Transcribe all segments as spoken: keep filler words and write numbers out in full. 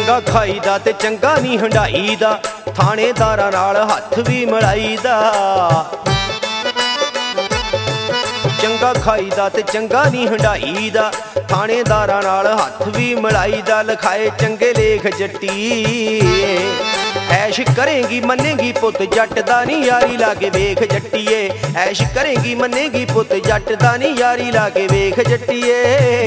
ਚੰਗਾ ਖਾਈਦਾ ਤੇ ਚੰਗਾ ਨਹੀਂ ਹੰਡਾਈਦਾ, ਥਾਣੇਦਾਰਾਂ ਨਾਲ ਹੱਥ ਵੀ ਮਿਲਾਈਦਾ। ਚੰਗਾ ਖਾਈਦਾ ਤੇ ਚੰਗਾ ਨਹੀਂ ਹੰਡਾਈਦਾ, ਥਾਣੇਦਾਰਾਂ ਨਾਲ ਹੱਥ ਵੀ ਮਿਲਾਈਦਾ। ਲਿਖਾਏ ਚੰਗੇ ਲੇਖ ਜੱਟੀ, ਐਸ਼ ਕਰੇਗੀ ਮੰਨੇਗੀ ਪੁੱਤ ਜੱਟ ਦਾ ਨੀ, ਯਾਰੀ ਲਾਗੇ ਵੇਖ ਜੱਟੀਏ। ਐਸ਼ ਕਰੇਗੀ ਮੰਨੇਗੀ ਪੁੱਤ ਜੱਟ ਦਾ ਨੀ, ਯਾਰੀ ਲਾਗੇ ਵੇਖ ਜੱਟੀਏ।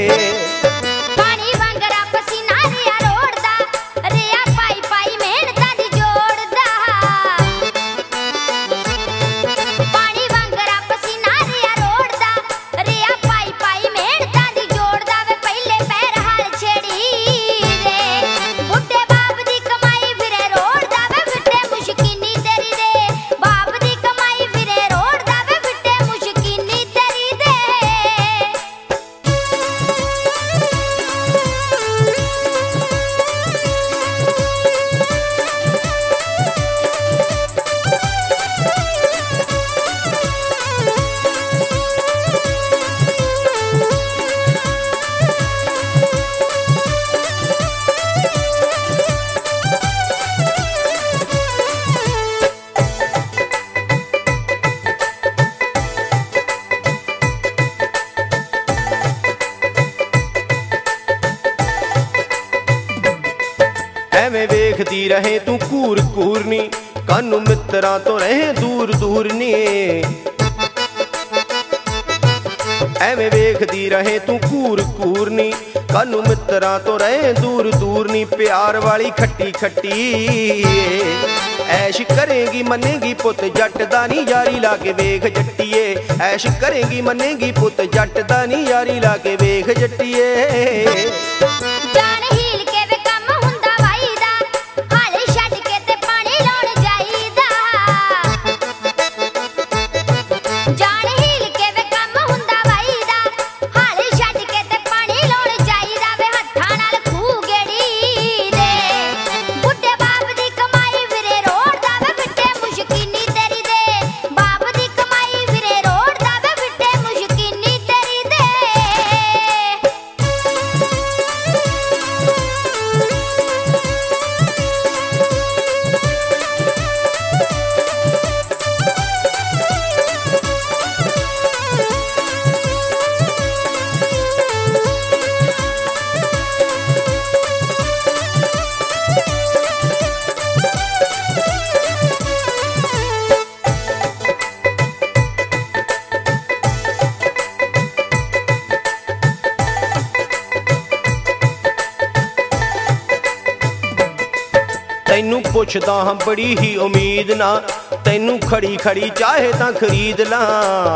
ਐਵੇਂ ਵੇਖਦੀ ਰਹੇ ਤੂੰ ਘੂਰ ਘੂਰ ਨੀ, ਕਾਨੂੰ ਮਿੱਤਰਾਂ ਤੋਂ ਰਹੇ ਦੂਰ ਦੂਰ ਨੀ। ਐਵੇਂ ਵੇਖਦੀ ਰਹੇ ਤੂੰ ਘੂਰ ਘੂਰ ਨੀ, ਕਾਨੂੰ ਮਿੱਤਰਾਂ ਤੋਂ ਰਹੇ ਦੂਰ ਦੂਰ ਨੀ। ਪਿਆਰ ਵਾਲੀ ਖੱਟੀ ਖੱਟੀ ਐਸ਼ ਕਰੇਗੀ ਮੰਨੇਗੀ ਪੁੱਤ ਜੱਟ ਦਾ ਨੀ, ਯਾਰੀ ਲਾਗੇ ਵੇਖ ਜੱਟੀਏ। ਐਸ਼ ਕਰੇਗੀ ਮੰਨੇਗੀ ਪੁੱਤ ਜੱਟ ਦਾ ਨੀ, ਯਾਰੀ ਲਾਗੇ ਵੇਖ ਜੱਟੀਏ। ਤੈਨੂੰ ਪੁੱਛਦਾ ਹਾਂ ਬੜੀ ਹੀ ਉਮੀਦ ਨਾ, ਤੈਨੂੰ ਖੜੀ ਖੜੀ ਚਾਹੇ ਤਾਂ ਖਰੀਦ ਲਾਂ।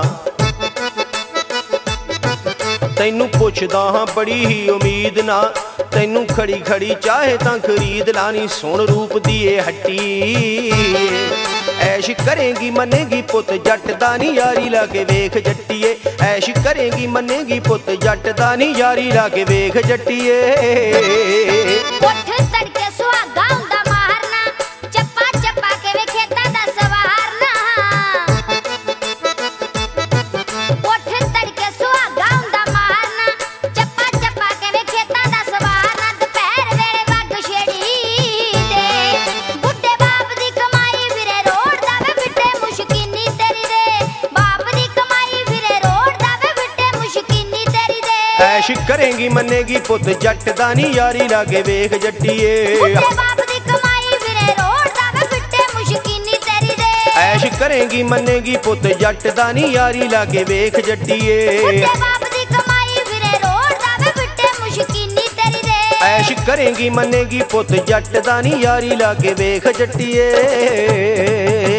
ਤੈਨੂੰ ਪੁੱਛਦਾ ਹਾਂ ਬੜੀ ਹੀ ਉਮੀਦ ਨਾ, ਤੈਨੂੰ ਖੜੀ ਖੜੀ ਚਾਹੇ ਤਾਂ ਖਰੀਦ ਲਾਂ। ਨੀ ਸੁਣ ਰੂਪ ਦੀ ਏ ਹੱਟੀ, ਐਸ਼ ਕਰੇਗੀ ਮੰਨੇਗੀ ਪੁੱਤ ਜੱਟ ਦਾ ਨੀ, ਯਾਰੀ ਲਾਗੇ ਵੇਖ ਜੱਟੀਏ। ਐਸ਼ ਕਰੇਗੀ ਮੰਨੇਗੀ ਪੁੱਤ ਜੱਟ ਦਾ ਨੀ, ਯਾਰੀ ਲਾਗੇ ਵੇਖ ਜੱਟੀਏ। ਉੱਠ ਤੜਕੇ ਸੁਹਾਗਾ ਹੁੰਦਾ ਮਾਰਨਾ, ਚੱਪਾ ਚੱਪਾ ਕੇ ਵੇ ਖੇਤਾਂ ਦਾ ਸਵਾਰਨਾ। ਉੱਠ ਤੜਕੇ ਸੁਹਾਗਾ ਹੁੰਦਾ ਮਾਰਨਾ, ਚੱਪਾ ਚੱਪਾ ਕੇ ਵੇ ਖੇਤਾਂ ਦਾ ਸਵਾਰਨਾ। ਦੁਪਹਿਰ ਵੇਲੇ ਵੱਗ ਛੇੜੀ ਦੇ, ਬੁੱਢੇ ਬਾਪ ਦੀ ਕਮਾਈ ਵੀਰੇ ਰੋੜਦਾ ਵੇ ਬਿੱਟੇ ਮੁਸ਼ਕਿਨੀ ਤੇਰੀ ਦੇ। ਬਾਪ ਦੀ ਕਮਾਈ ਵੀਰੇ ਰੋੜਦਾ ਵੇ ਬਿੱਟੇ ਮੁਸ਼ਕਿਨੀ ਤੇਰੀ ਦੇ। ਐਸ਼ ਕਰੇਗੀ ਮੰਨੇਗੀ ਪੁੱਤ ਜੱਟ ਦਾ ਨੀ, ਯਾਰੀ ਲਾਗੇ ਵੇਖ ਜੱਟੀਏ। ਬੁੱਢੇ ਬਾਪ ਦੀ ਕਮਾਈ ਵੀਰੇ ਰੋੜਦਾ ਵੇ ਬਿੱਟੇ ਮੁਸ਼ਕਿਨੀ ਤੇਰੀ ਦੇ। ਐਸ਼ ਕਰੇਗੀ ਮੰਨੇਗੀ ਪੁੱਤ ਜੱਟ ਦਾ ਨੀ, ਯਾਰੀ ਲਾਗੇ ਵੇਖ ਜੱਟੀਏ। ਬੁੱਢੇ ਬਾਪ ਦੀ ਕਮਾਈ ਵੀਰੇ ਰੋੜਦਾ ਵੇ ਬਿੱਟੇ ਮੁਸ਼ਕਿਨੀ ਤੇਰੀ ਦੇ। ਐਸ਼ ਕਰੇਗੀ ਮੰਨੇਗੀ ਪੁੱਤ ਜੱਟ ਦਾ ਨੀ, ਯਾਰੀ ਲਾਗੇ ਵੇਖ ਜੱਟੀਏ।